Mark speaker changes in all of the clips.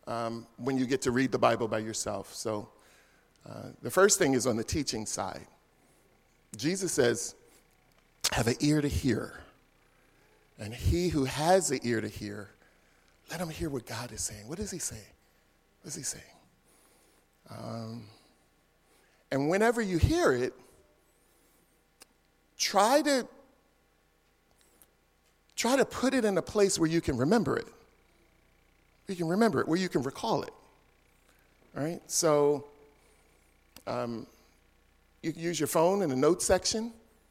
Speaker 1: when you get to read the Bible by yourself. So the first thing is on the teaching side. Jesus says, have an ear to hear. And he who has an ear to hear, let him hear what God is saying. What does he say? What is he saying? And whenever you hear it, try to put it in a place where you can remember it. You can remember it, where you can recall it. All right? So you can use your phone in the notes section,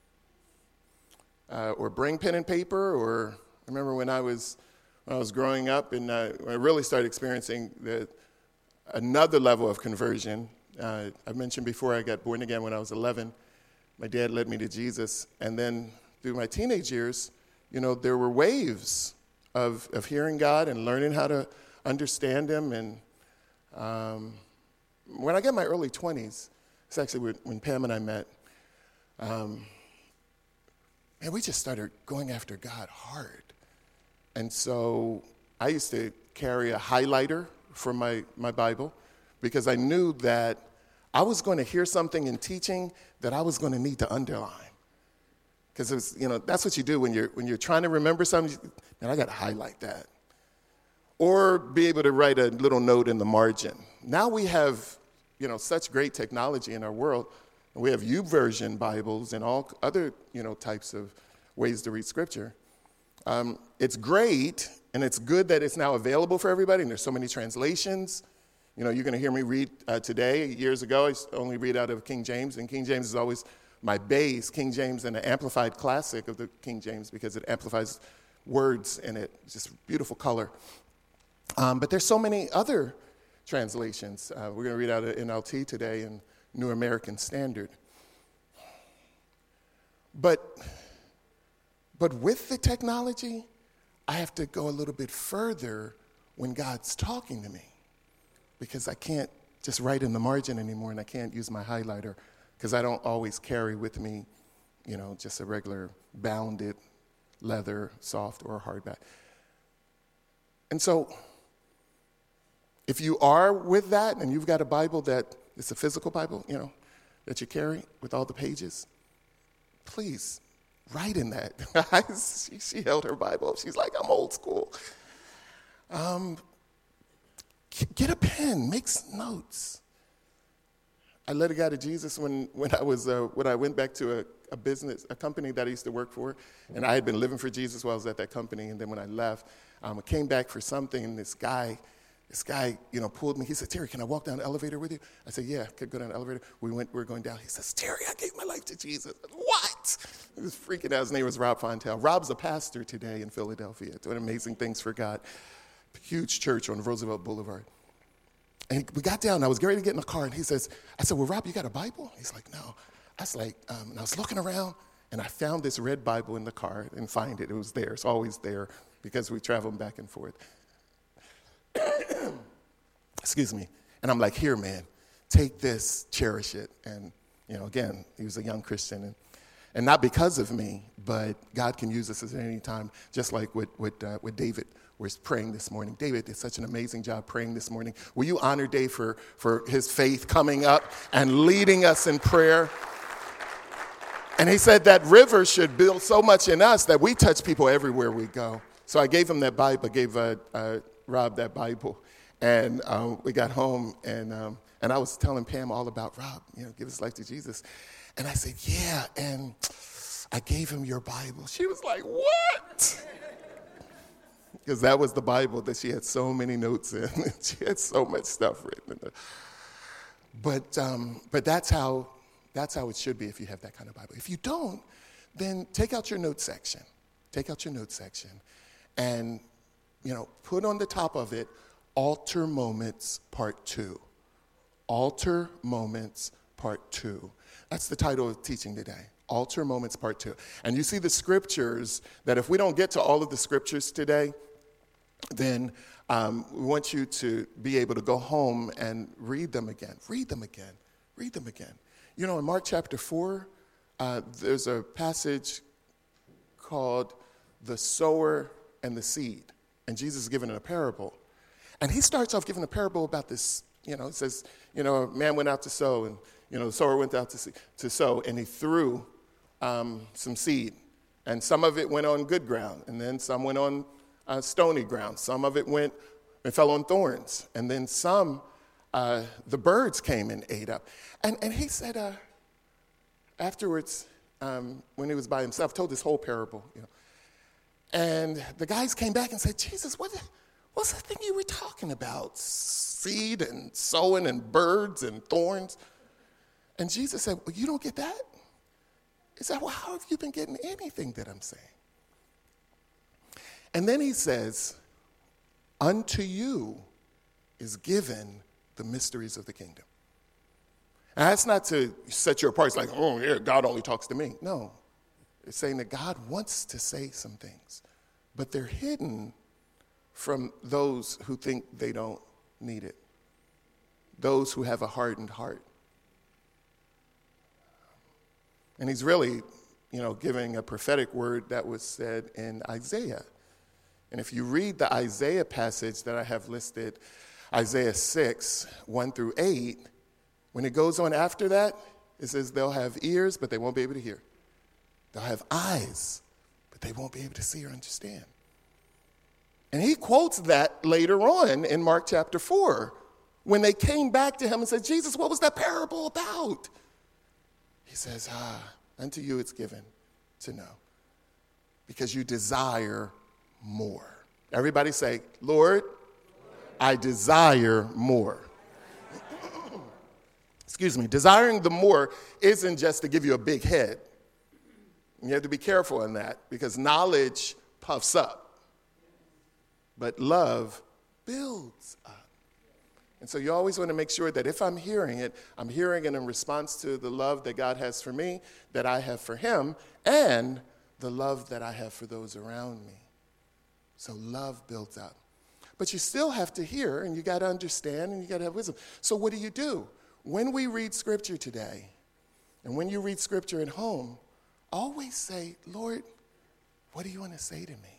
Speaker 1: or bring pen and paper, or I remember when I was growing up and I really started experiencing another level of conversion. I mentioned before I got born again when I was 11. My dad led me to Jesus. And then through my teenage years, there were waves of hearing God and learning how to understand him. And when I got in my early 20s, it's actually when Pam and I met, and we just started going after God hard. And so I used to carry a highlighter for my Bible because I knew that I was going to hear something in teaching that I was going to need to underline. Because it was, that's what you do when you're trying to remember something. Man, I got to highlight that. Or be able to write a little note in the margin. Now we have, such great technology in our world. We have YouVersion Bibles and all other, types of ways to read Scripture. It's great, and it's good that it's now available for everybody, and there's so many translations. You're going to hear me read today. Years ago, I used to only read out of King James, and King James is always my base, King James and the Amplified Classic of the King James, because it amplifies words in it. It's just beautiful color. But there's so many other translations. We're going to read out of NLT today and New American Standard. But with the technology, I have to go a little bit further when God's talking to me, because I can't just write in the margin anymore, and I can't use my highlighter because I don't always carry with me, just a regular bounded leather, soft or hardback. And so if you are with that and you've got a Bible that it's a physical Bible, that you carry with all the pages, please write in that. She held her Bible. She's like, I'm old school. Get a pen, make notes. I led a guy to Jesus when I went back to a company that I used to work for, and I had been living for Jesus while I was at that company. And then when I left, I came back for something, and this guy, pulled me. He said, Terry, can I walk down the elevator with you? I said, yeah, could go down the elevator. We were going down. He says, Terry, I gave my life to Jesus. I said, what? He was freaking out. His name was Rob Fontel. Rob's a pastor today in Philadelphia, doing amazing things for God. Huge church on Roosevelt Boulevard. And we got down, and I was getting ready to get in the car, and I said, well, Rob, you got a Bible? He's like, no. I was like, and I was looking around, and I found this red Bible in the car. I didn't find it. It was there. It's always there because we travel back and forth. Excuse me. And I'm like, here, man, take this, cherish it. And, again, he was a young Christian. And not because of me, but God can use us at any time, just like with David was praying this morning. David did such an amazing job praying this morning. Will you honor Dave for his faith coming up and leading us in prayer? And he said that river should build so much in us that we touch people everywhere we go. So I gave him that Bible, gave Rob that Bible. And we got home, and I was telling Pam all about Rob, give his life to Jesus. And I said, yeah, and I gave him your Bible. She was like, what? Because that was the Bible that she had so many notes in. She had so much stuff written in it. But that's how it should be if you have that kind of Bible. If you don't, then take out your notes section. Take out your notes section and, put on the top of it, Altar Moments Part 2. Altar Moments Part 2. That's the title of the teaching today. Altar Moments Part 2. And you see the scriptures that if we don't get to all of the scriptures today, then we want you to be able to go home and read them again. Read them again. Read them again. In Mark chapter 4, there's a passage called the sower and the seed. And Jesus is given a parable. And he starts off giving a parable about this, it says, a man went out to sow, and, the sower went out to sow, and he threw some seed. And some of it went on good ground, and then some went on stony ground. Some of it fell on thorns, and then some, the birds came and ate up. And he said, afterwards, when he was by himself, told this whole parable, And the guys came back and said, Jesus, what's the thing you were talking about? Seed and sowing and birds and thorns. And Jesus said, well, you don't get that? He said, well, how have you been getting anything that I'm saying? And then he says, unto you is given the mysteries of the kingdom. And that's not to set you apart. It's like, oh, yeah, God only talks to me. No. It's saying that God wants to say some things, but they're hidden from those who think they don't need it, those who have a hardened heart. And he's really, giving a prophetic word that was said in Isaiah. And if you read the Isaiah passage that I have listed, Isaiah 6, 1 through 8, when it goes on after that, it says they'll have ears, but they won't be able to hear. They'll have eyes, but they won't be able to see or understand. And he quotes that later on in Mark chapter 4, when they came back to him and said, Jesus, what was that parable about? He says, unto you it's given to know, because you desire more. Everybody say, Lord, I desire more. Excuse me. Desiring the more isn't just to give you a big head. You have to be careful in that, because knowledge puffs up, but love builds up. And so you always want to make sure that if I'm hearing it in response to the love that God has for me, that I have for him, and the love that I have for those around me. So love builds up. But you still have to hear, and you got to understand, and you got to have wisdom. So what do? When we read Scripture today, and when you read Scripture at home, always say, Lord, what do you want to say to me?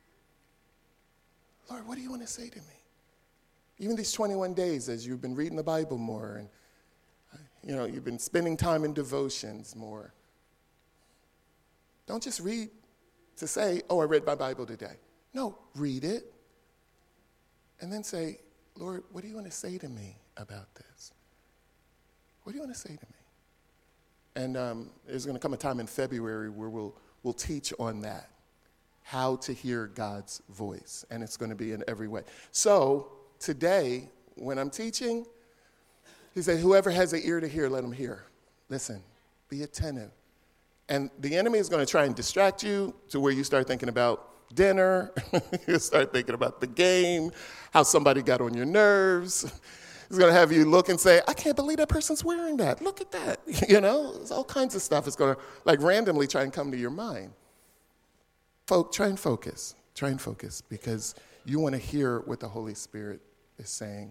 Speaker 1: Lord, what do you want to say to me? Even these 21 days as you've been reading the Bible more, and you've been spending time in devotions more. Don't just read to say, oh, I read my Bible today. No, read it. And then say, Lord, what do you want to say to me about this? What do you want to say to me? And there's going to come a time in February where we'll teach on that, how to hear God's voice. And it's going to be in every way. So today, when I'm teaching, he said, whoever has an ear to hear, let him hear. Listen, be attentive. And the enemy is going to try and distract you to where you start thinking about dinner. You start thinking about the game, how somebody got on your nerves. He's going to have you look and say, I can't believe that person's wearing that. Look at that. There's all kinds of stuff is going to randomly try and come to your mind. Try and focus. Try and focus, because you want to hear what the Holy Spirit is saying.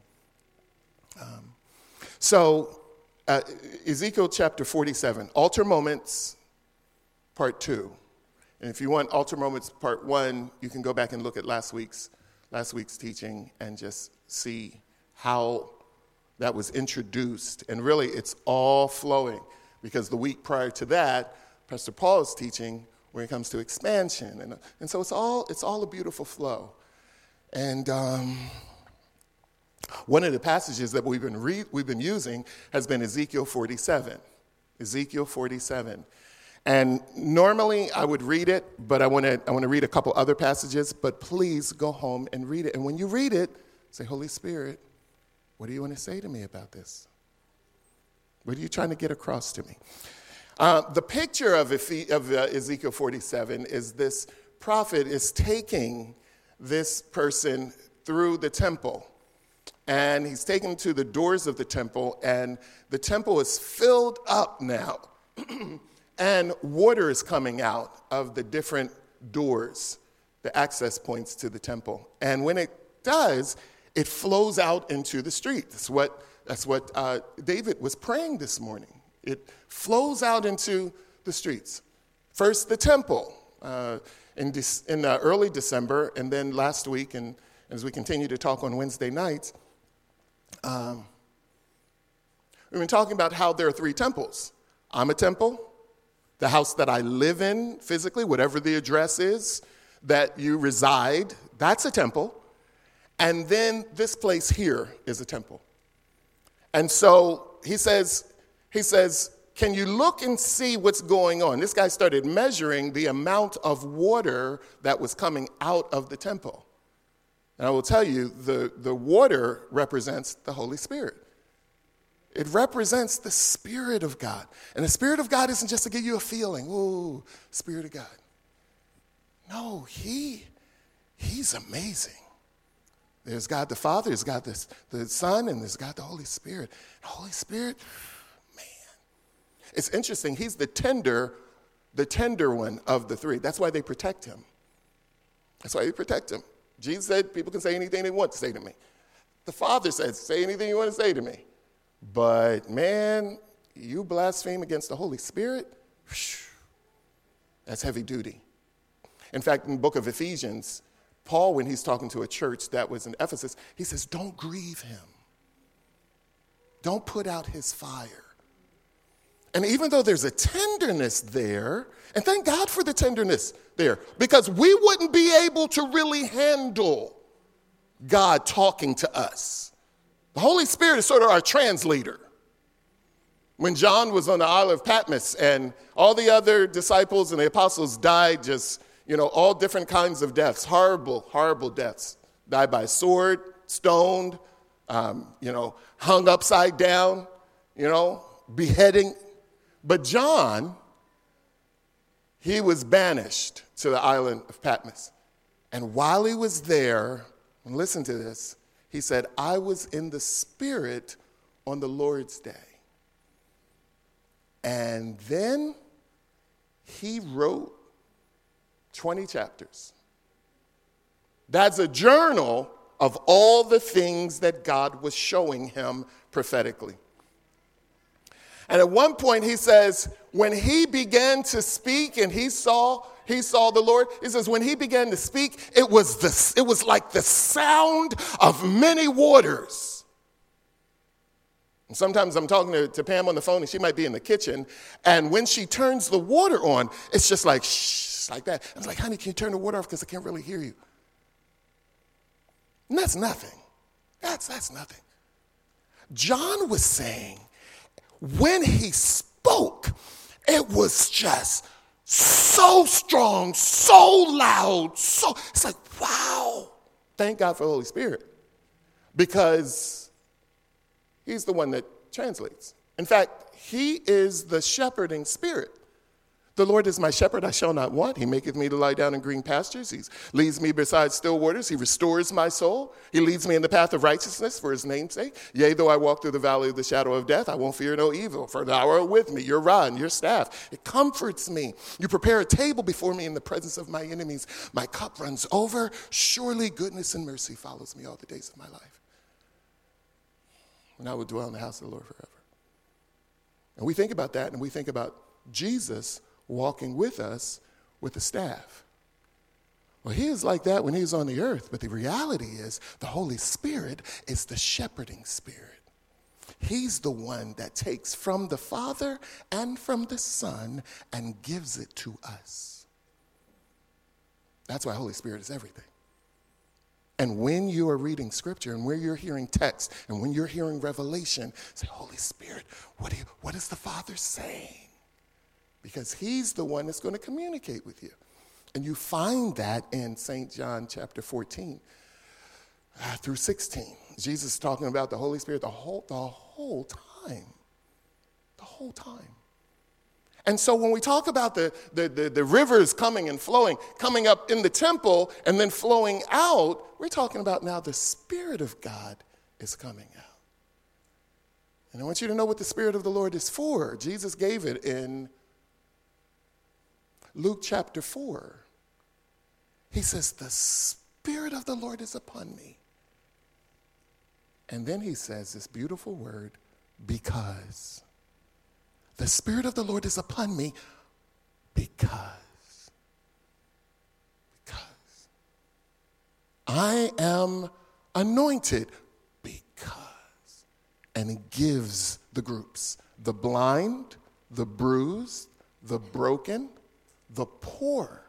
Speaker 1: Ezekiel chapter 47, altar moments, part 2. And if you want altar moments part 1, you can go back and look at last week's teaching and just see how that was introduced. And really, it's all flowing, because the week prior to that, Pastor Paul is teaching when it comes to expansion. And so it's all a beautiful flow. And one of the passages that we've been using has been Ezekiel 47. Ezekiel 47. And normally I would read it, but I want to read a couple other passages. But please go home and read it. And when you read it, say, Holy Spirit, what do you want to say to me about this? What are you trying to get across to me? The picture of Ezekiel 47 is this prophet is taking this person through the temple. And he's taken to the doors of the temple, and the temple is filled up now. And water is coming out of the different doors, the access points to the temple. And when it does, it flows out into the street. That's what David was praying this morning. It flows out into the streets. First, the temple in early December, and then last week in as we continue to talk on Wednesday nights, we've been talking about how there are three temples. I'm a temple. The house that I live in physically, whatever the address is that you reside, that's a temple. And then this place here is a temple. And so he says, can you look and see what's going on? This guy started measuring the amount of water that was coming out of the temple. And I will tell you, the water represents the Holy Spirit. It represents the Spirit of God. And the Spirit of God isn't just to give you a feeling, ooh, Spirit of God. No, he's amazing. There's God the Father, there's God the Son, and there's God the Holy Spirit. The Holy Spirit, man. It's interesting, he's the tender one of the three. That's why they protect him. That's why they protect him. Jesus said people can say anything they want to say to me. The Father says, say anything you want to say to me. But man, you blaspheme against the Holy Spirit, that's heavy duty. In fact, in the book of Ephesians, Paul, when he's talking to a church that was in Ephesus, he says, don't grieve him. Don't put out his fire. And even though there's a tenderness there, and thank God for the tenderness there, because we wouldn't be able to really handle God talking to us. The Holy Spirit is sort of our translator. When John was on the Isle of Patmos and all the other disciples and the apostles died just, all different kinds of deaths, horrible, horrible deaths. Died by sword, stoned, hung upside down, beheading. But John, he was banished to the island of Patmos. And while he was there, and listen to this, he said, I was in the Spirit on the Lord's day. And then he wrote 20 chapters. That's a journal of all the things that God was showing him prophetically. And at one point he says, when he began to speak and he saw the Lord, he says, when he began to speak, it was like the sound of many waters. And sometimes I'm talking to Pam on the phone and she might be in the kitchen, and when she turns the water on, it's just like, shh, like that. I was like, honey, can you turn the water off because I can't really hear you? And that's nothing. That's nothing. John was saying, when he spoke, it was just so strong, so loud, it's like, wow. Thank God for the Holy Spirit, because he's the one that translates. In fact, he is the shepherding spirit. The Lord is my shepherd, I shall not want. He maketh me to lie down in green pastures. He leads me beside still waters. He restores my soul. He leads me in the path of righteousness for his name's sake. Yea, though I walk through the valley of the shadow of death, I won't fear no evil, for thou art with me. Your rod and your staff, it comforts me. You prepare a table before me in the presence of my enemies. My cup runs over. Surely goodness and mercy follows me all the days of my life. And I will dwell in the house of the Lord forever. And we think about that, and we think about Jesus walking with us with a staff. Well, he is like that when he was on the earth, but the reality is the Holy Spirit is the shepherding spirit. He's the one that takes from the Father and from the Son and gives it to us. That's why Holy Spirit is everything. And when you are reading scripture and when you're hearing text and when you're hearing revelation, say, Holy Spirit, what is the Father saying? Because he's the one that's going to communicate with you. And you find that in St. John chapter 14 through 16. Jesus is talking about the Holy Spirit the whole time. The whole time. And so when we talk about the rivers coming and flowing, coming up in the temple and then flowing out, we're talking about now the Spirit of God is coming out. And I want you to know what the Spirit of the Lord is for. Jesus gave it in Luke chapter 4. He says, the Spirit of the Lord is upon me. And then he says this beautiful word, because. The Spirit of the Lord is upon me because I am anointed because. And he gives the groups: the blind, the bruised, the broken, the poor.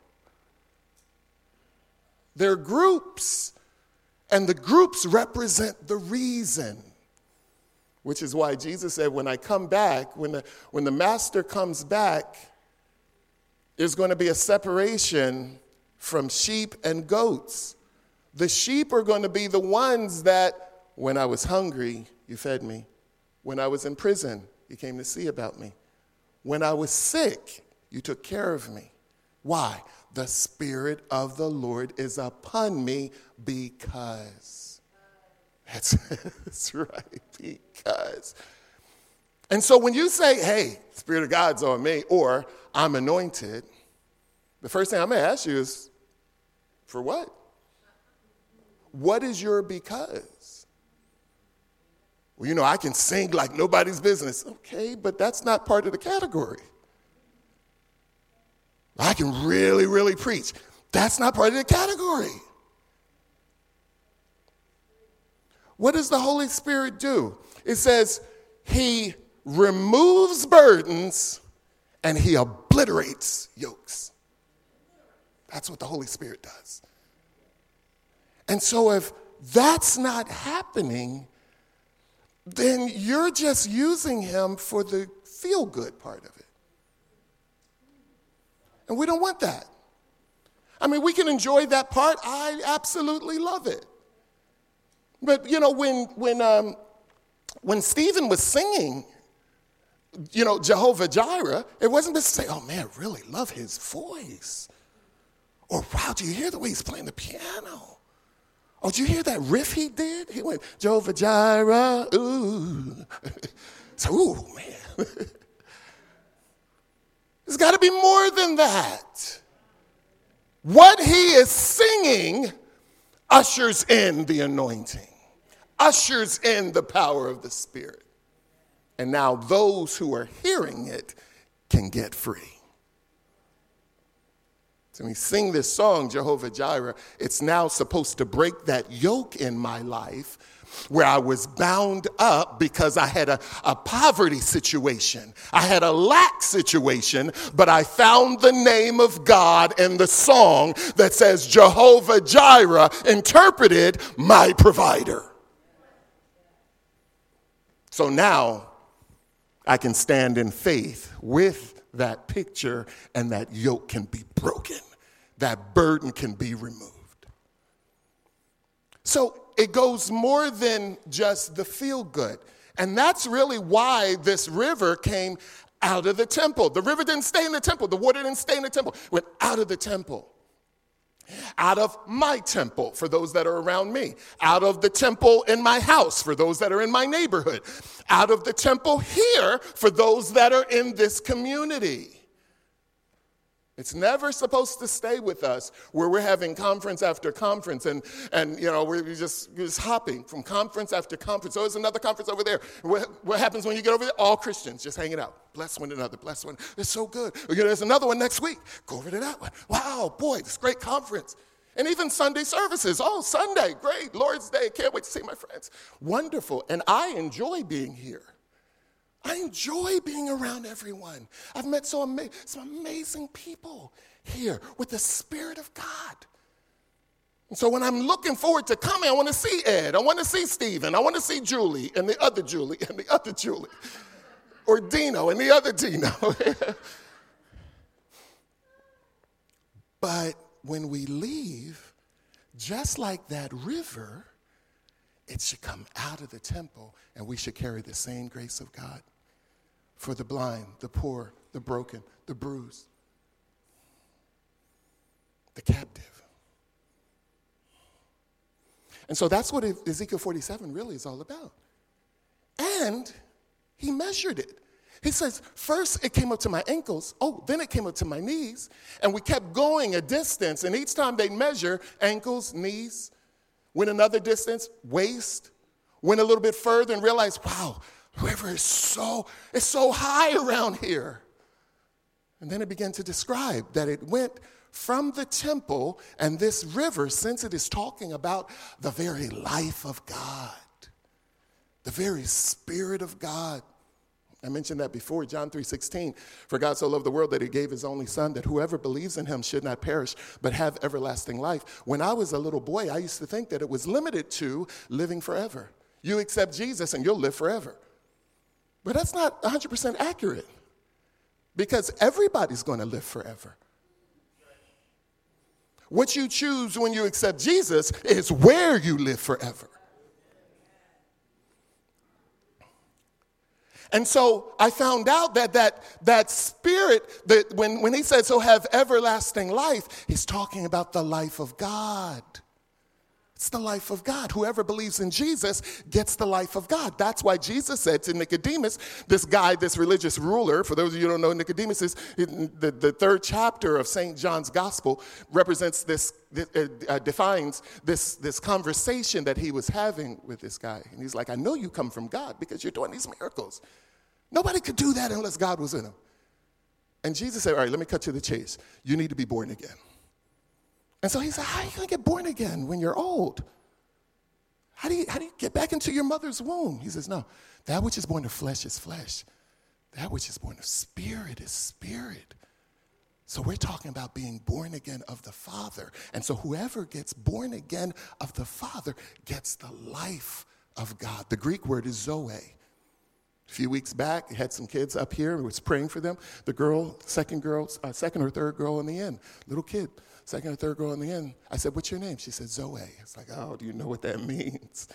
Speaker 1: They're groups, and the groups represent the reason. Which is why Jesus said, when I come back, when the master comes back, there's going to be a separation from sheep and goats. The sheep are going to be the ones that, when I was hungry, you fed me. When I was in prison, you came to see about me. When I was sick, you took care of me. Why? The Spirit of the Lord is upon me because. That's right, because. And so when you say, hey, Spirit of God's on me, or I'm anointed, the first thing I'm going to ask you is, for what? What is your because? Well, I can sing like nobody's business. Okay, but that's not part of the category. I can really, really preach. That's not part of the category. What does the Holy Spirit do? It says he removes burdens and he obliterates yokes. That's what the Holy Spirit does. And so if that's not happening, then you're just using him for the feel-good part of it. And we don't want that. I mean, we can enjoy that part. I absolutely love it. But, when Stephen was singing, Jehovah Jireh, it wasn't just to say, oh, man, I really love his voice. Or, wow, do you hear the way he's playing the piano? Oh, did you hear that riff he did? He went, Jehovah Jireh, ooh. So, ooh, man. There's got to be more than that. What he is singing ushers in the anointing, ushers in the power of the Spirit. And now those who are hearing it can get free. So when we sing this song, Jehovah Jireh, it's now supposed to break that yoke in my life where I was bound up because I had a poverty situation. I had a lack situation, but I found the name of God in the song that says Jehovah Jireh, interpreted, my provider. So now I can stand in faith with that picture, and that yoke can be broken. That burden can be removed. So it goes more than just the feel good. And that's really why this river came out of the temple. The river didn't stay in the temple. The water didn't stay in the temple. It went out of the temple. Out of my temple, for those that are around me. Out of the temple in my house, for those that are in my neighborhood. Out of the temple here, for those that are in this community. It's never supposed to stay with us where we're having conference after conference and we're just hopping from conference after conference. Oh, there's another conference over there. What happens when you get over there? All Christians just hanging out. Bless one another. Bless one. It's so good. There's another one next week. Go over to that one. Wow, boy, this great conference. And even Sunday services. Oh, Sunday, great. Lord's Day. Can't wait to see my friends. Wonderful. And I enjoy being here. I enjoy being around everyone. I've met some amazing people here with the Spirit of God. And so when I'm looking forward to coming, I want to see Ed. I want to see Stephen. I want to see Julie and the other Julie and the other Julie. Or Dino and the other Dino. But when we leave, just like that river, it should come out of the temple, and we should carry the same grace of God for the blind, the poor, the broken, the bruised, the captive. And so that's what Ezekiel 47 really is all about. And he measured it. He says, first it came up to my ankles. Oh, then it came up to my knees. And we kept going a distance. And each time they measure ankles, knees, went another distance, waist, went a little bit further and realized, wow, the river is so high around here. And then it began to describe that it went from the temple. And this river, since it is talking about the very life of God, the very Spirit of God. I mentioned that before, John 3:16. For God so loved the world that he gave his only son, that whoever believes in him should not perish, but have everlasting life. When I was a little boy, I used to think that it was limited to living forever. You accept Jesus and you'll live forever. But that's not 100% accurate, because everybody's going to live forever. What you choose when you accept Jesus is where you live forever. And so I found out that Spirit, that when he said, so have everlasting life, he's talking about the life of God. It's the life of God. Whoever believes in Jesus gets the life of God. That's why Jesus said to Nicodemus, this guy, this religious ruler, for those of you who don't know, Nicodemus is the third chapter of St. John's Gospel, represents defines this conversation that he was having with this guy. And he's like, I know you come from God because you're doing these miracles. Nobody could do that unless God was in him. And Jesus said, all right, let me cut to the chase. You need to be born again. And so he said, how are you going to get born again when you're old? How do you get back into your mother's womb? He says, no, that which is born of flesh is flesh. That which is born of spirit is spirit. So we're talking about being born again of the Father. And so whoever gets born again of the Father gets the life of God. The Greek word is zoe. A few weeks back, I had some kids up here and was praying for them. The girl, second or third girl in the end, little kid. Second or third girl in the end. I said, what's your name? She said, Zoe. It's like, oh, do you know what that means?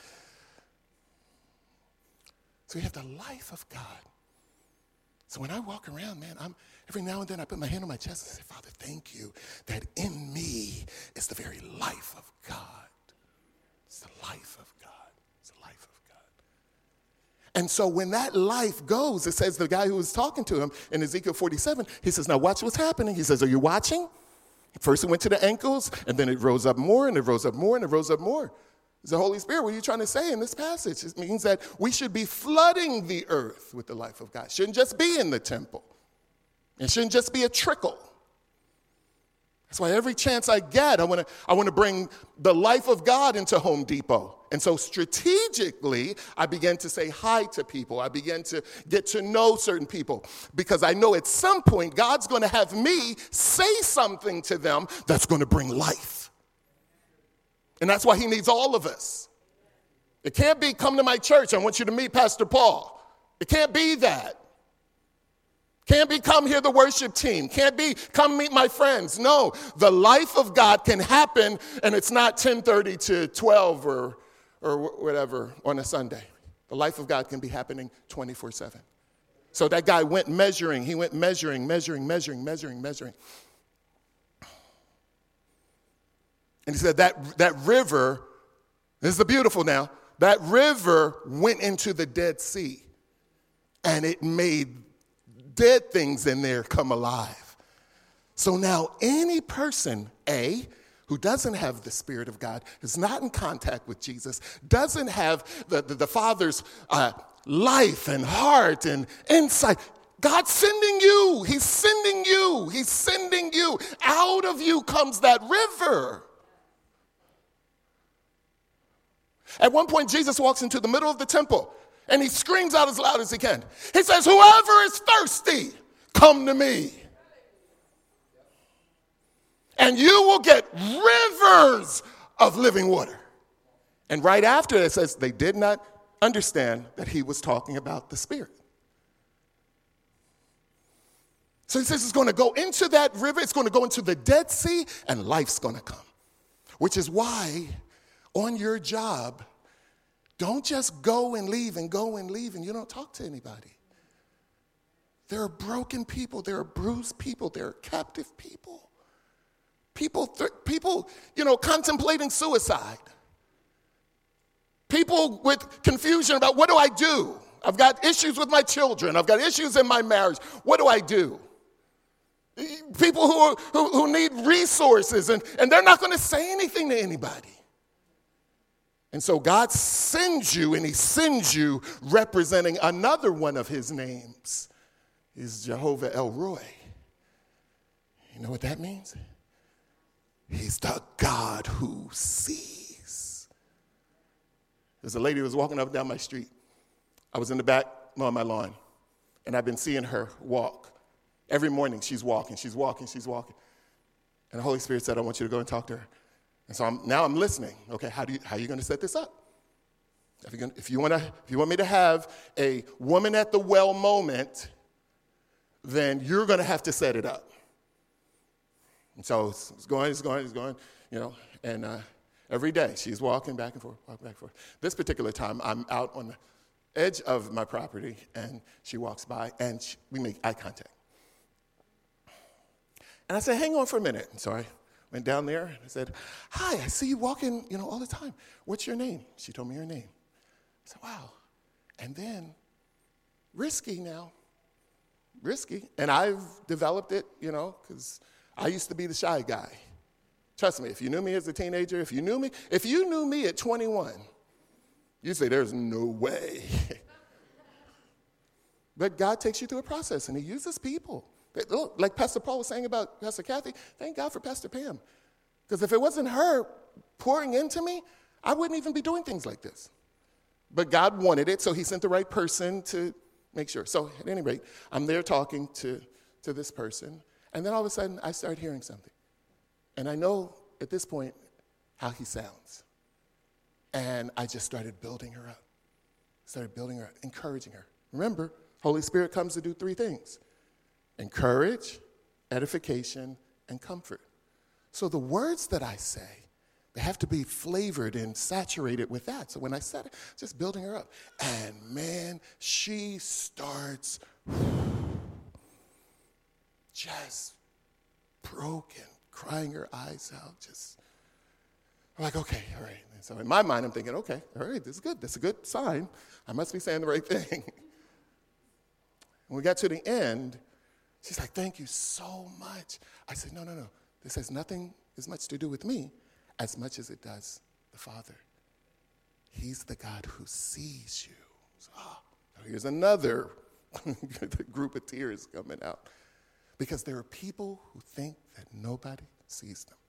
Speaker 1: So we have the life of God. So when I walk around, man, every now and then I put my hand on my chest and say, Father, thank you that in me is the very life of God. It's the life of God. It's the life of God. And so when that life goes, it says the guy who was talking to him in Ezekiel 47, he says, now watch what's happening. He says, are you watching? First it went to the ankles, and then it rose up more, and it rose up more, and it rose up more. It's the Holy Spirit. What are you trying to say in this passage? It means that we should be flooding the earth with the life of God. It shouldn't just be in the temple. It shouldn't just be a trickle. That's why every chance I get, I want to bring the life of God into Home Depot. And so strategically, I began to say hi to people. I began to get to know certain people because I know at some point God's going to have me say something to them that's going to bring life. And that's why He needs all of us. It can't be, come to my church, I want you to meet Pastor Paul. It can't be that. Can't be, come hear the worship team. Can't be, come meet my friends. No, the life of God can happen, and it's not 10:30 to 12 or whatever on a Sunday. The life of God can be happening 24/7. So that guy went measuring. He went measuring. And he said that river, this is the beautiful now, that river went into the Dead Sea, and it made dead things in there come alive. So now any person, who doesn't have the Spirit of God, is not in contact with Jesus, doesn't have the Father's life and heart and insight, God's sending you. He's sending you. He's sending you. Out of you comes that river. At one point, Jesus walks into the middle of the temple, and he screams out as loud as he can. He says, whoever is thirsty, come to me. And you will get rivers of living water. And right after it says they did not understand that he was talking about the Spirit. So he says it's going to go into that river, it's going to go into the Dead Sea, and life's going to come. Which is why on your job, don't just go and leave and you don't talk to anybody. There are broken people, there are bruised people, there are captive people. People, contemplating suicide. People with confusion about what do I do? I've got issues with my children. I've got issues in my marriage. What do I do? People who need resources, and they're not going to say anything to anybody. And so God sends you, and he sends you representing another one of his names, is Jehovah El Roi. You know what that means? He's the God who sees. There's a lady who was walking up and down my street. I was in the back mowing my lawn, and I've been seeing her walk. Every morning she's walking. And the Holy Spirit said, I want you to go and talk to her. And so now I'm listening. Okay, how are you going to set this up? If you want me to have a woman at the well moment, then you're going to have to set it up. And so it's going, and every day she's walking back and forth. This particular time, I'm out on the edge of my property, and she walks by, and we make eye contact. And I said, hang on for a minute. And so I went down there, and I said, hi, I see you walking, all the time. What's your name? She told me her name. I said, wow. And then, risky. And I've developed it, because I used to be the shy guy. Trust me, if you knew me as a teenager, if you knew me at 21, you'd say, there's no way. But God takes you through a process, and he uses people. Like Pastor Paul was saying about Pastor Kathy, thank God for Pastor Pam. Because if it wasn't her pouring into me, I wouldn't even be doing things like this. But God wanted it, so he sent the right person to make sure. So at any rate, I'm there talking to this person, and then all of a sudden, I start hearing something. And I know at this point how he sounds. And I just started building her up. Encouraging her. Remember, Holy Spirit comes to do three things: encourage, edification, and comfort. So the words that I say, they have to be flavored and saturated with that. So when I said it, just building her up. And man, she starts just broken, crying her eyes out. I'm like, okay, all right. And so in my mind, I'm thinking, okay, all right, this is good. That's a good sign. I must be saying the right thing. When we got to the end, she's like, thank you so much. I said, no. This has nothing as much to do with me as much as it does the Father. He's the God who sees you. So, here's another group of tears coming out. Because there are people who think that nobody sees them.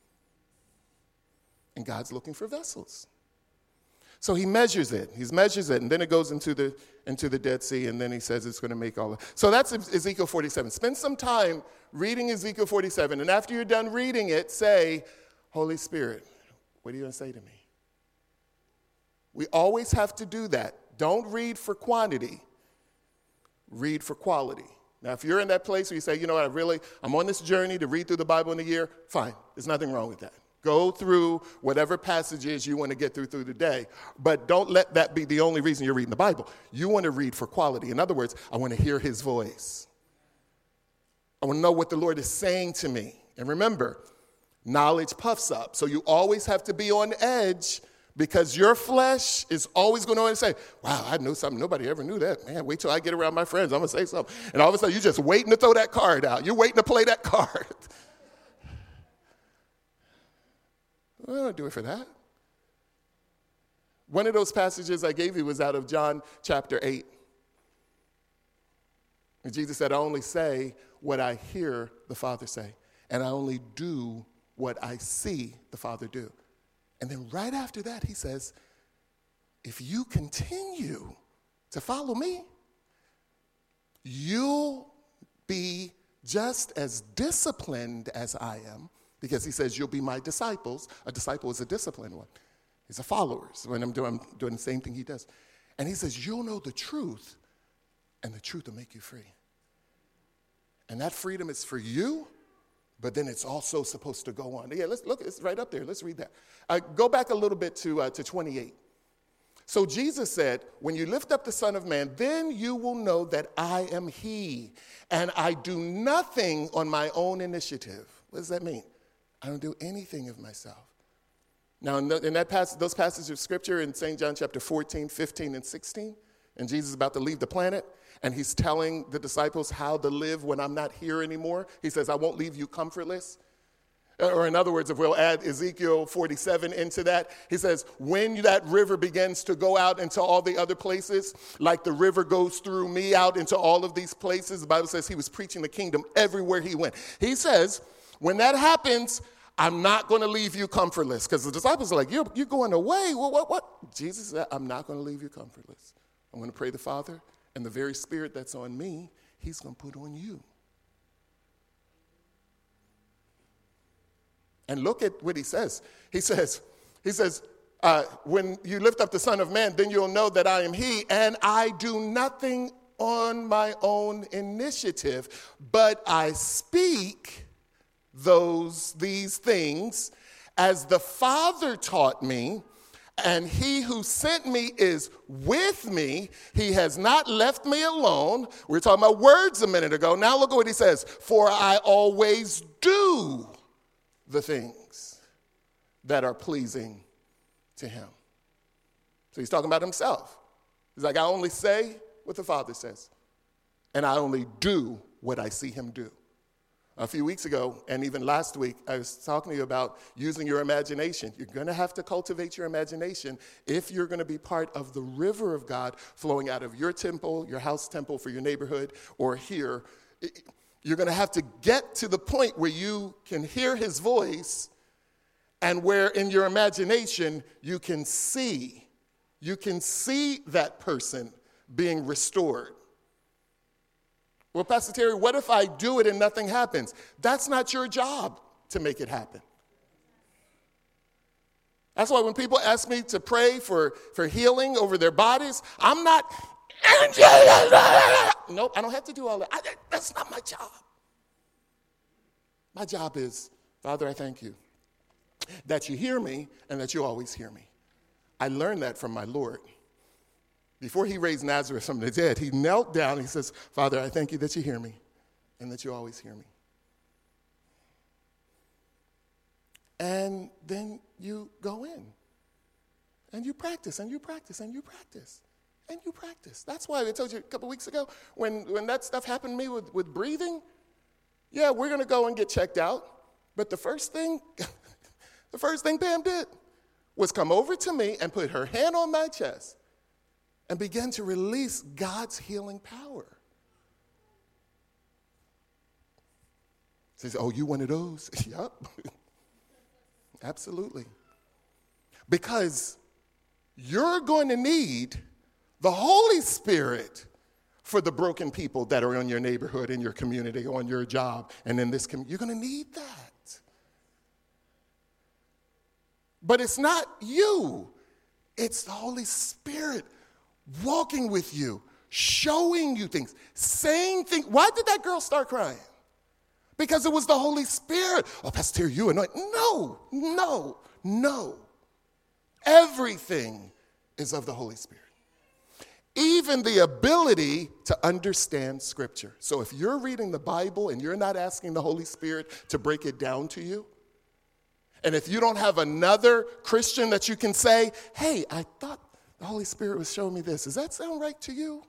Speaker 1: And God's looking for vessels. So he measures it, and then it goes into the Dead Sea, and then he says it's going to make all of. So that's Ezekiel 47. Spend some time reading Ezekiel 47, and after you're done reading it, say, Holy Spirit, what are you going to say to me? We always have to do that. Don't read for quantity. Read for quality. Now, if you're in that place where you say, you know what, I'm on this journey to read through the Bible in a year, fine. There's nothing wrong with that. Go through whatever passages you want to get through the day, but don't let that be the only reason you're reading the Bible. You want to read for quality. In other words, I want to hear his voice. I want to know what the Lord is saying to me. And remember, knowledge puffs up. So you always have to be on edge because your flesh is always going to say, wow, I know something. Nobody ever knew that. Man, wait till I get around my friends. I'm going to say something. And all of a sudden, you're just waiting to throw that card out. You're waiting to play that card. I don't do it for that. One of those passages I gave you was out of John chapter 8. And Jesus said, I only say what I hear the Father say, and I only do what I see the Father do. And then right after that, he says, if you continue to follow me, you'll be just as disciplined as I am, because he says, you'll be my disciples. A disciple is a disciplined one. He's a follower. So when I'm doing the same thing he does. And he says, you'll know the truth, and the truth will make you free. And that freedom is for you, but then it's also supposed to go on. Yeah, let's look, it's right up there. Let's read that. Go back a little bit to 28. So Jesus said, when you lift up the Son of Man, then you will know that I am he, and I do nothing on my own initiative. What does that mean? I don't do anything of myself. Now, in those passages of Scripture in St. John chapter 14, 15, and 16, and Jesus is about to leave the planet, and he's telling the disciples how to live when I'm not here anymore. He says, I won't leave you comfortless. Or in other words, if we'll add Ezekiel 47 into that, he says, when that river begins to go out into all the other places, like the river goes through me out into all of these places, the Bible says he was preaching the kingdom everywhere he went. He says, when that happens, I'm not going to leave you comfortless. Because the disciples are like, you're going away. What? Jesus said, I'm not going to leave you comfortless. I'm going to pray the Father, and the very Spirit that's on me, he's going to put on you. And look at what he says. He says, when you lift up the Son of Man, then you'll know that I am he, and I do nothing on my own initiative, but I speak these things as the Father taught me, and he who sent me is with me. He has not left me alone. We were talking about words a minute ago. Now look at what he says. For I always do the things that are pleasing to him. So he's talking about himself. He's like, I only say what the Father says, and I only do what I see him do. A few weeks ago, and even last week, I was talking to you about using your imagination. You're going to have to cultivate your imagination if you're going to be part of the river of God flowing out of your temple, your house temple for your neighborhood, or here. You're going to have to get to the point where you can hear his voice and where in your imagination you can see that person being restored. Well, Pastor Terry, what if I do it and nothing happens? That's not your job to make it happen. That's why when people ask me to pray for healing over their bodies, I'm not, nope, I don't have to do all that. That's not my job. My job is, Father, I thank you that you hear me and that you always hear me. I learned that from my Lord. Before he raised Nazareth from the dead, he knelt down and he says, Father, I thank you that you hear me and that you always hear me. And then you go in and you practice and you practice and you practice and you practice. That's why I told you a couple weeks ago when that stuff happened to me with breathing, yeah, we're going to go and get checked out. But the first thing Pam did was come over to me and put her hand on my chest and begin to release God's healing power. She says, oh, you one of those? Yep. Absolutely. Because you're going to need the Holy Spirit for the broken people that are in your neighborhood, in your community, on your job, and in this community. You're going to need that. But it's not you. It's the Holy Spirit walking with you, showing you things, saying things. Why did that girl start crying? Because it was the Holy Spirit. Oh, Pastor Terry, you anoint. No. Everything is of the Holy Spirit. Even the ability to understand Scripture. So if you're reading the Bible and you're not asking the Holy Spirit to break it down to you, and if you don't have another Christian that you can say, hey, I thought the Holy Spirit was showing me this. Does that sound right to you?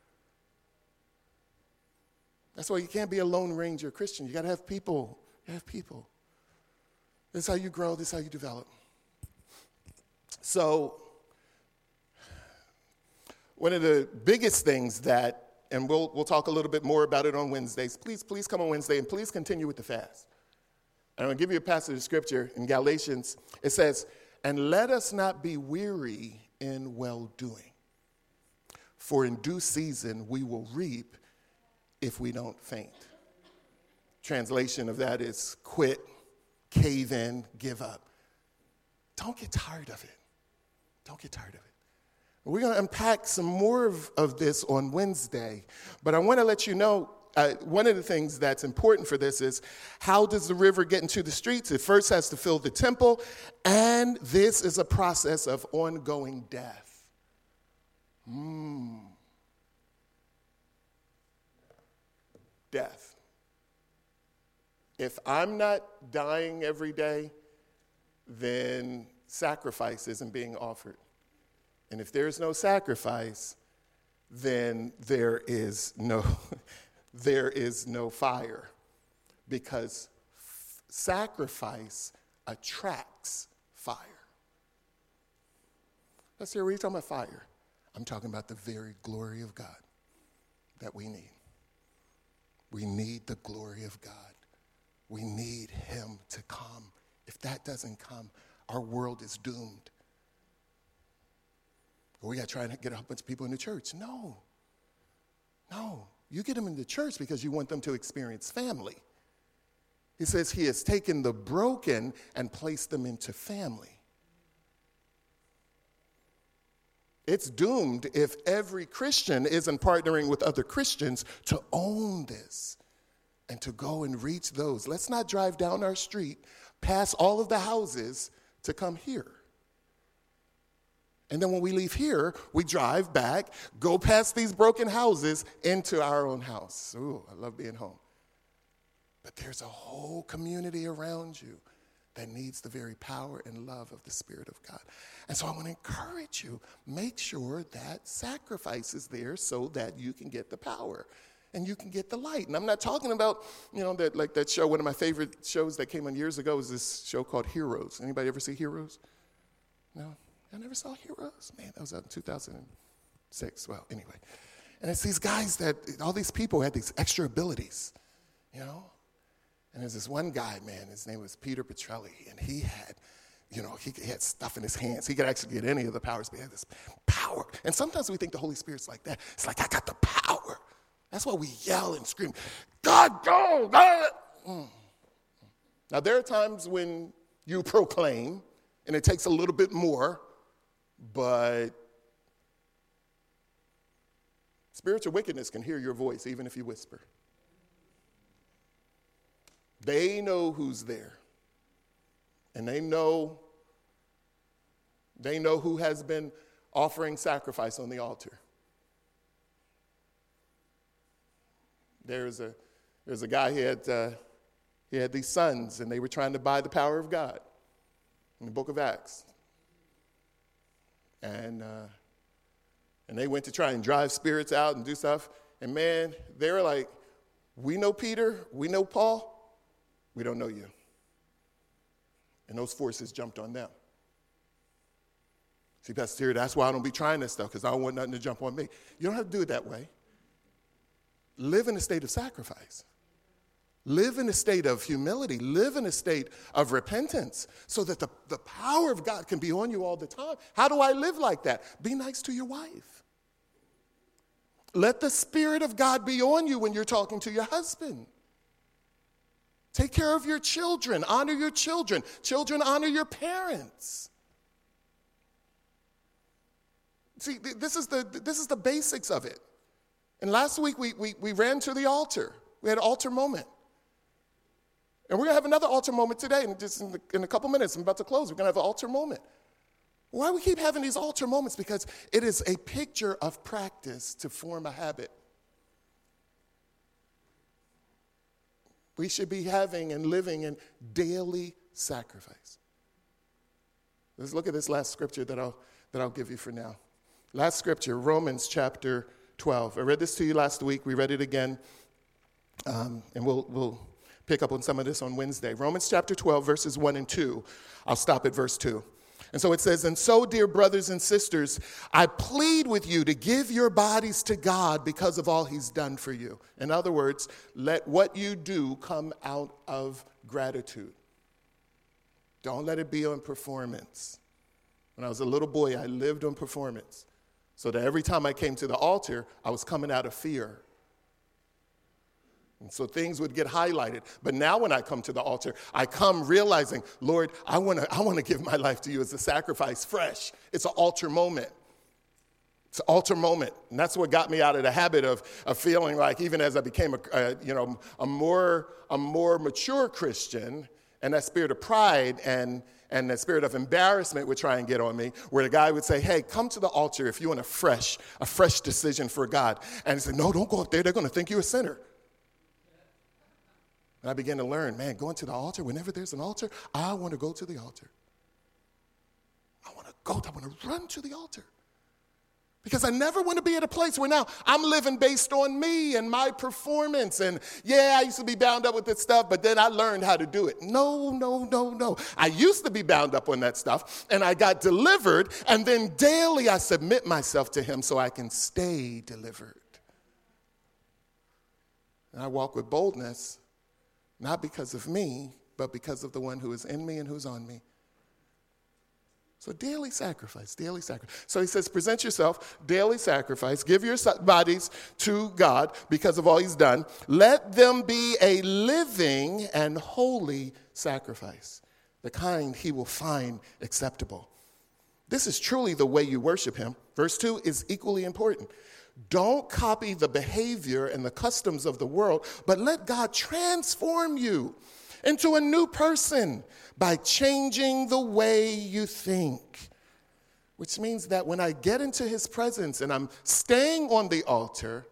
Speaker 1: That's why you can't be a Lone Ranger Christian. You got to have people. You have people. This is how you grow. This is how you develop. So one of the biggest things that, and we'll talk a little bit more about it on Wednesdays. Please come on Wednesday, and please continue with the fast. I'm going to give you a passage of Scripture in Galatians. It says, and let us not be weary in well-doing, for in due season we will reap if we don't faint. Translation of that is quit, cave in, give up. Don't get tired of it. Don't get tired of it. We're going to unpack some more of this on Wednesday, but I want to let you know one of the things that's important for this is how does the river get into the streets? It first has to fill the temple, and this is a process of ongoing death. Death. If I'm not dying every day, then sacrifice isn't being offered. And if there's no sacrifice, then there is no fire, because sacrifice attracts fire. Let's hear what you're talking about fire. I'm talking about the very glory of God that we need. We need the glory of God. We need him to come If that doesn't come, our world is doomed. We got to try and get a bunch of people in the church. No. You get them in the church because you want them to experience family. He says he has taken the broken and placed them into family. It's doomed if every Christian isn't partnering with other Christians to own this and to go and reach those. Let's not drive down our street, past all of the houses to come here. And then when we leave here, we drive back, go past these broken houses into our own house. Ooh, I love being home. But there's a whole community around you that needs the very power and love of the Spirit of God. And so I want to encourage you, make sure that sacrifice is there so that you can get the power and you can get the light. And I'm not talking about, that show, one of my favorite shows that came on years ago was this show called Heroes. Anybody ever see Heroes? No? I never saw Heroes. Man, that was out in 2006. Well, anyway. And it's these guys all these people had these extra abilities, And there's this one guy, man, his name was Peter Petrelli, and he had, he had stuff in his hands. He could actually get any of the powers, but he had this power. And sometimes we think the Holy Spirit's like that. It's like, I got the power. That's why we yell and scream, God, go! God! Now, there are times when you proclaim, and it takes a little bit more, but spiritual wickedness can hear your voice even if you whisper. They know who's there. And they know who has been offering sacrifice on the altar. There's a guy, he had these sons, and they were trying to buy the power of God in the book of Acts. And they went to try and drive spirits out and do stuff. And man, they were like, we know Peter, we know Paul, we don't know you. And those forces jumped on them. See, Pastor Terry, that's why I don't be trying this stuff, because I don't want nothing to jump on me. You don't have to do it that way. Live in a state of sacrifice. Live in a state of humility. Live in a state of repentance so that the power of God can be on you all the time. How do I live like that? Be nice to your wife. Let the Spirit of God be on you when you're talking to your husband. Take care of your children. Honor your children. Children, honor your parents. See, this is the basics of it. And last week we ran to the altar. We had an altar moment. And we're going to have another altar moment today. And just in a couple minutes, I'm about to close. We're going to have an altar moment. Why do we keep having these altar moments? Because it is a picture of practice to form a habit. We should be having and living in daily sacrifice. Let's look at this last scripture that I'll give you for now. Last scripture, Romans chapter 12. I read this to you last week. We read it again. And we'll pick up on some of this on Wednesday. Romans chapter 12, verses 1 and 2. I'll stop at verse 2. And so it says, and so, dear brothers and sisters, I plead with you to give your bodies to God because of all he's done for you. In other words, let what you do come out of gratitude. Don't let it be on performance. When I was a little boy, I lived on performance. So that every time I came to the altar, I was coming out of fear. And so things would get highlighted. But now when I come to the altar, I come realizing, Lord, I want to give my life to you as a sacrifice, fresh. It's an altar moment. It's an altar moment. And that's what got me out of the habit of feeling like, even as I became a more mature Christian, and that spirit of pride and that spirit of embarrassment would try and get on me, where the guy would say, hey, come to the altar if you want a fresh decision for God. And he said, no, don't go up there. They're going to think you're a sinner. And I began to learn, man, going to the altar, whenever there's an altar, I want to go to the altar. I want to run to the altar. Because I never want to be at a place where now I'm living based on me and my performance. And yeah, I used to be bound up with this stuff, but then I learned how to do it. No. I used to be bound up on that stuff, and I got delivered, and then daily I submit myself to him so I can stay delivered. And I walk with boldness, not because of me, but because of the one who is in me and who's on me. So daily sacrifice, daily sacrifice. So he says, present yourself, daily sacrifice. Give your bodies to God because of all he's done. Let them be a living and holy sacrifice, the kind he will find acceptable. This is truly the way you worship him. Verse 2 is equally important. Don't copy the behavior and the customs of the world, but let God transform you into a new person by changing the way you think. Which means that when I get into his presence and I'm staying on the altar,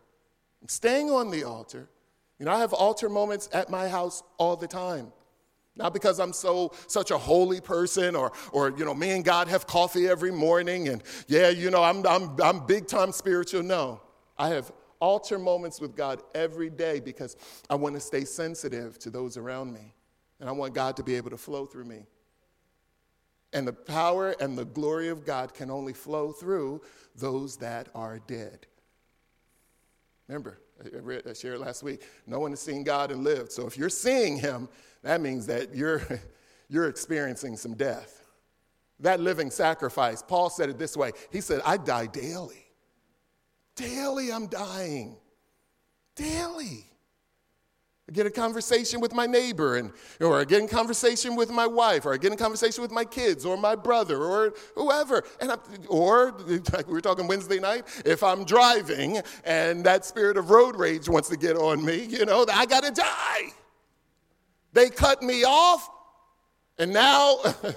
Speaker 1: I have altar moments at my house all the time. Not because I'm such a holy person or me and God have coffee every morning and I'm big time spiritual. No, I have altar moments with God every day because I want to stay sensitive to those around me. And I want God to be able to flow through me. And the power and the glory of God can only flow through those that are dead. Remember, I shared last week, no one has seen God and lived. So if you're seeing him, that means that you're experiencing some death. That living sacrifice, Paul said it this way. He said, I die daily. Daily I'm dying. Daily. I get a conversation with my neighbor, or I get in conversation with my wife, or I get in conversation with my kids, or my brother, or whoever. Or, like we were talking Wednesday night, if I'm driving and that spirit of road rage wants to get on me, I got to die. They cut me off, and now...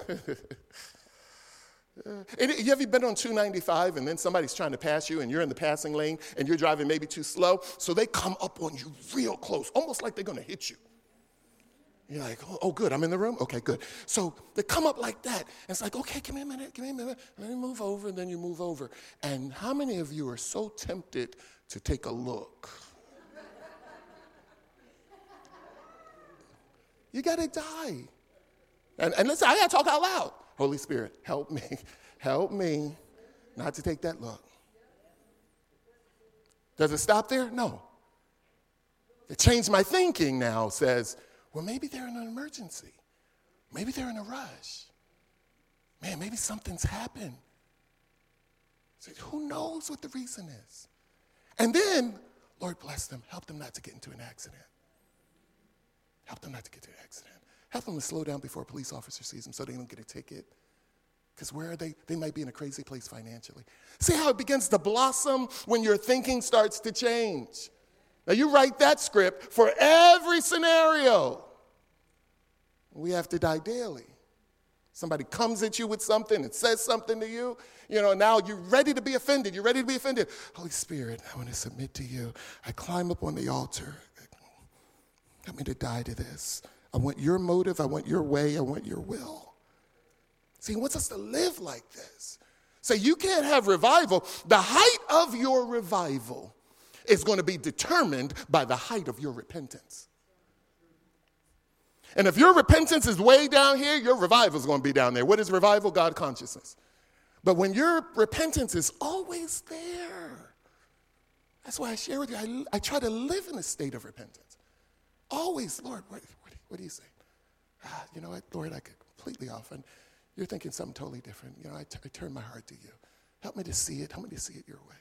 Speaker 1: You ever been on 295 and then somebody's trying to pass you and you're in the passing lane and you're driving maybe too slow, so they come up on you real close, almost like they're going to hit you. You're like, oh, good, I'm in the room? Okay, good. So they come up like that, and it's like, okay, give me a minute, let me move over, and then you move over. And how many of you are so tempted to take a look? You got to die. And listen, I got to talk out loud. Holy Spirit, help me not to take that look. Does it stop there? No. It changed my thinking now, says, well, maybe they're in an emergency. Maybe they're in a rush. Man, maybe something's happened. So who knows what the reason is? And then, Lord bless them, help them not to get into an accident. Help them not to get into an accident. Help them to slow down before a police officer sees them so they don't get a ticket. Because where are they? They might be in a crazy place financially. See how it begins to blossom when your thinking starts to change. Now you write that script for every scenario. We have to die daily. Somebody comes at you with something and says something to you. Now you're ready to be offended. You're ready to be offended. Holy Spirit, I want to submit to you. I climb up on the altar. Help me to die to this. I want your motive, I want your way, I want your will. See, he wants us to live like this. So you can't have revival. The height of your revival is going to be determined by the height of your repentance. And if your repentance is way down here, your revival is going to be down there. What is revival? God consciousness. But when your repentance is always there, that's why I share with you, I try to live in a state of repentance. Always, Lord, what do you say? You know what, Lord, I get completely off, and you're thinking something totally different. I turn my heart to you. Help me to see it. Help me to see it your way.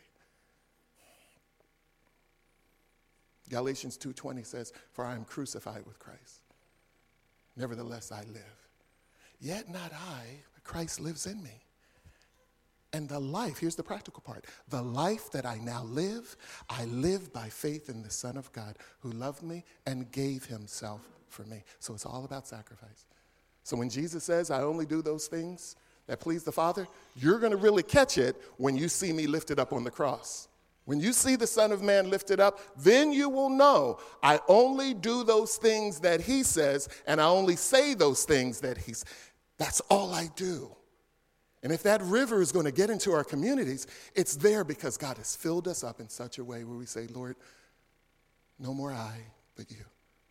Speaker 1: Galatians 2:20 says, for I am crucified with Christ. Nevertheless, I live. Yet not I, but Christ lives in me. And the life, here's the practical part. The life that I now live, I live by faith in the Son of God who loved me and gave himself for me. So it's all about sacrifice. So when Jesus says, I only do those things that please the Father, you're going to really catch it when you see me lifted up on the cross. When you see the Son of Man lifted up, then you will know I only do those things that he says, and I only say those things that he's. That's all I do. And if that river is going to get into our communities, it's there because God has filled us up in such a way where we say, Lord, no more I, but you.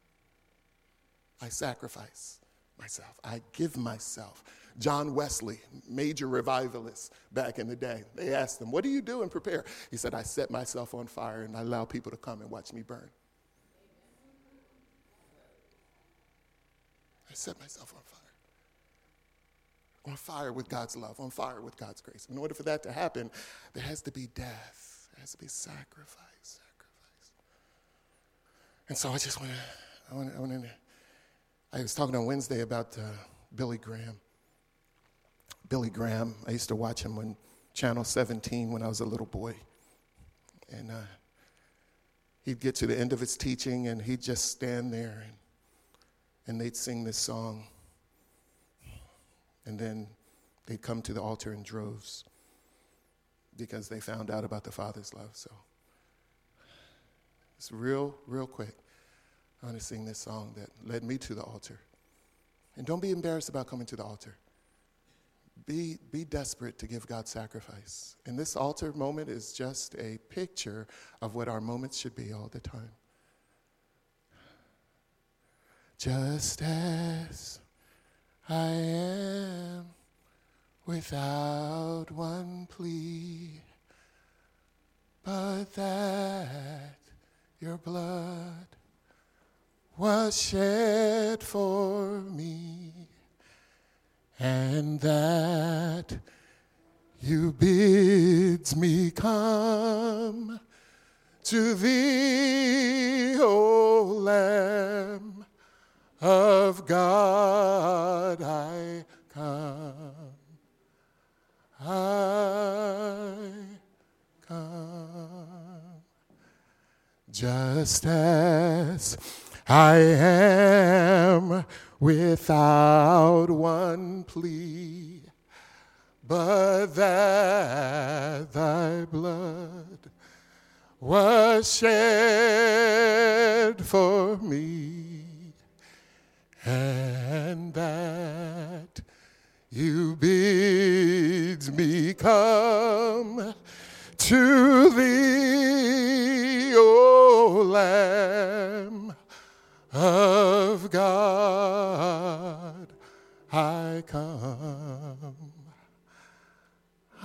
Speaker 1: I sacrifice myself. I give myself. John Wesley, major revivalist back in the day, they asked him, what do you do and prepare? He said, I set myself on fire and I allow people to come and watch me burn. I set myself on fire. On fire with God's love, on fire with God's grace. In order for that to happen, there has to be death. There has to be sacrifice. And so I just I was talking on Wednesday about Billy Graham. Billy Graham, I used to watch him on Channel 17 when I was a little boy. And he'd get to the end of his teaching and he'd just stand there and they'd sing this song. And then they'd come to the altar in droves because they found out about the Father's love. So it's real quick. I want to sing this song that led me to the altar. And don't be embarrassed about coming to the altar. Be desperate to give God sacrifice. And this altar moment is just a picture of what our moments should be all the time. Just as I am, without one plea, but that your blood was shed for me, and that you bids me come to thee, O Lamb of God, I come. I come. Just as I am, without one plea, but that thy blood was shed for me, and that you bid me come to thee, O Lamb of God, I come. I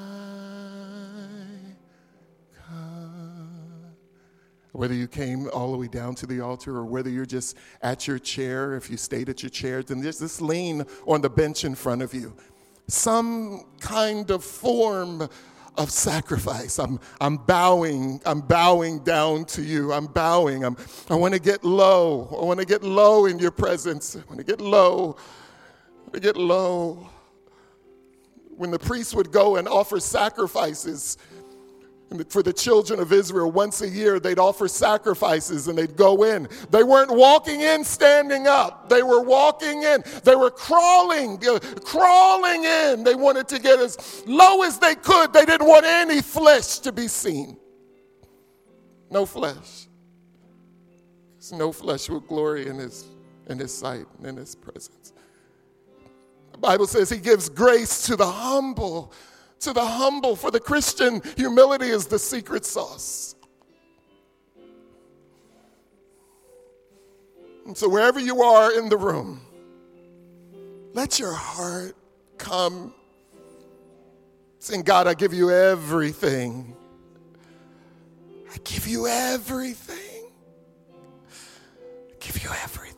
Speaker 1: come. Whether you came all the way down to the altar or whether you're just at your chair, if you stayed at your chair, then just lean on the bench in front of you. Some kind of form of sacrifice. I'm bowing down to you. I'm bowing. I want to get low. I want to get low in your presence. I want to get low. When the priest would go and offer sacrifices for the children of Israel, once a year they'd offer sacrifices and they'd go in. They weren't walking in standing up. They were walking in. They were crawling in. They wanted to get as low as they could. They didn't want any flesh to be seen. No flesh. There's no flesh will glory in his sight and in his presence. The Bible says he gives grace to the humble. To the humble. For the Christian, humility is the secret sauce. And so wherever you are in the room, let your heart come saying, God, I give you everything. I give you everything. I give you everything.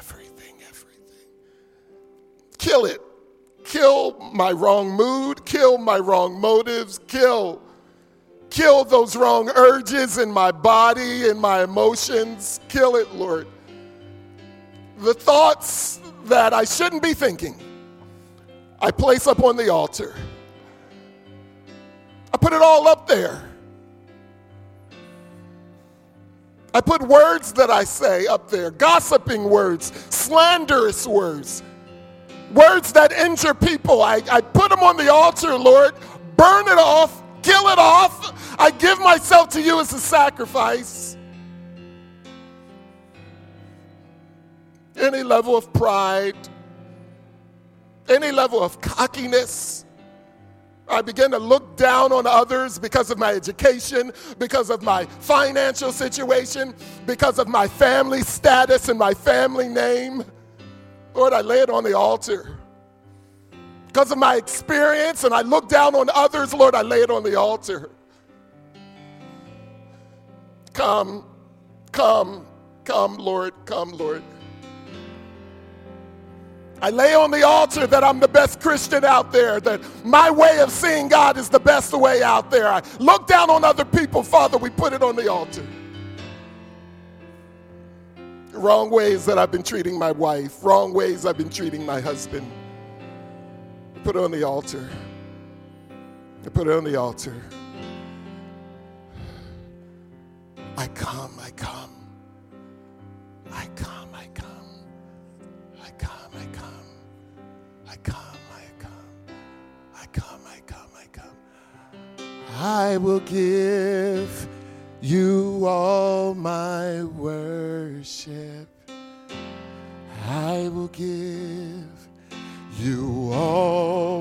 Speaker 1: Kill it. Kill my wrong mood, kill my wrong motives, kill those wrong urges in my body, in my emotions. Kill it, Lord. The thoughts that I shouldn't be thinking, I place up on the altar. I put it all up there. I put words that I say up there, gossiping words, slanderous words. Words that injure people, I put them on the altar, Lord. Burn it off, kill it off. I give myself to you as a sacrifice. Any level of pride, any level of cockiness. I begin to look down on others because of my education, because of my financial situation, because of my family status and my family name. Lord, I lay it on the altar. Because of my experience, and I look down on others, Lord, I lay it on the altar. Come, Lord, come, Lord. I lay on the altar that I'm the best Christian out there, that my way of seeing God is the best way out there. I look down on other people. Father, we put it on the altar. Wrong ways that I've been treating my wife, wrong ways I've been treating my husband. Put it on the altar. I put it on the altar. I come, I come. I come, I come. I come, I come. I come, I come. I come, I come, I come. I will give you all my worship. I will give you all